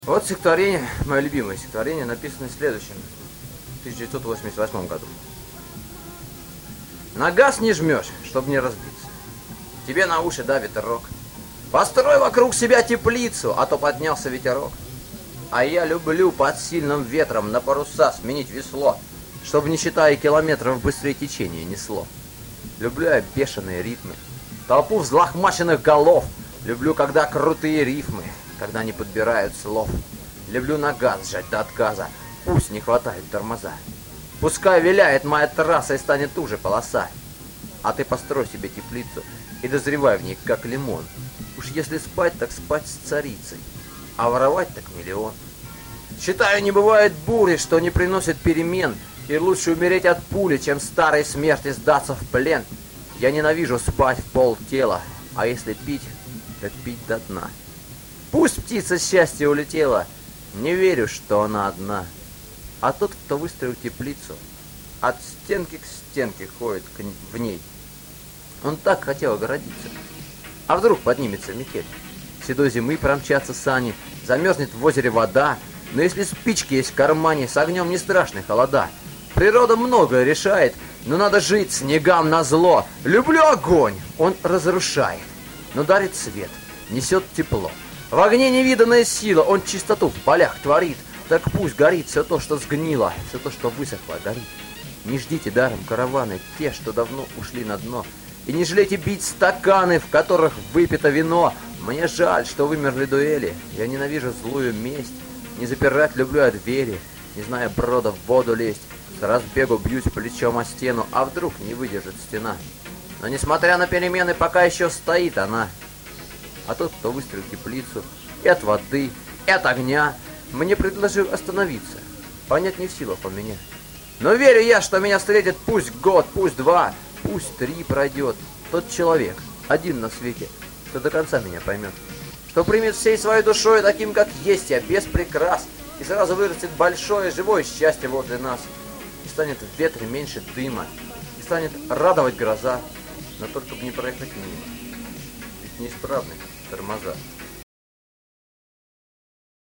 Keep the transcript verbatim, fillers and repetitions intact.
Вот стихотворение, мое любимое стихотворение, написано в следующем, в тысяча девятьсот восемьдесят восьмом году. На газ не жмешь, чтобы не разбиться. Тебе на уши давит рог. Построй вокруг себя теплицу, а то поднялся ветерок. А я люблю под сильным ветром на паруса сменить весло, чтобы, не считая километров, быстрее течение несло. Люблю я бешеные ритмы, толпу взлохмаченных голов. Люблю, когда крутые рифмы, когда не подбирают слов. Люблю на газ сжать до отказа, пусть не хватает тормоза. Пускай виляет моя трасса и станет уже полоса. А ты построй себе теплицу и дозревай в ней, как лимон. Уж если спать, так спать с царицей, а воровать так миллион. Считаю, не бывает бури, что не приносит перемен, и лучше умереть от пули, чем старой смерти сдаться в плен. Я ненавижу спать в пол тела, а если пить, так пить до дна. Пусть птица счастья улетела, не верю, что она одна. А тот, кто выстроил теплицу, от стенки к стенке ходит в ней. Он так хотел огородиться. А вдруг поднимется метель? Седой зимы промчатся сани, замерзнет в озере вода. Но если спички есть в кармане, с огнем не страшны холода. Природа многое решает, но надо жить снегам назло. Люблю огонь, он разрушает, но дарит свет, несет тепло. В огне невиданная сила, он чистоту в полях творит. Так пусть горит все то, что сгнило, все то, что высохло, горит. Не ждите даром караваны, те, что давно ушли на дно. И не жалейте бить стаканы, в которых выпито вино. Мне жаль, что вымерли дуэли. Я ненавижу злую месть. Не запирать люблю я двери. Не зная брода в воду лезть. С разбегу бьюсь плечом о стену, а вдруг не выдержит стена. Но несмотря на перемены, пока еще стоит она. А тот, кто выстроил теплицу, и от воды, и от огня, мне предложил остановиться. Понять не в силах он меня. Но верю я, что меня встретит пусть год, пусть два, пусть три пройдет. Тот человек, один на свете, кто до конца меня поймет. Что примет всей своей душой таким, как есть я, без прикрас. И сразу вырастет большое живое счастье возле нас. И станет в ветре меньше дыма. И станет радовать гроза. Но только бы не проехать мимо. Ведь неисправны тормоза.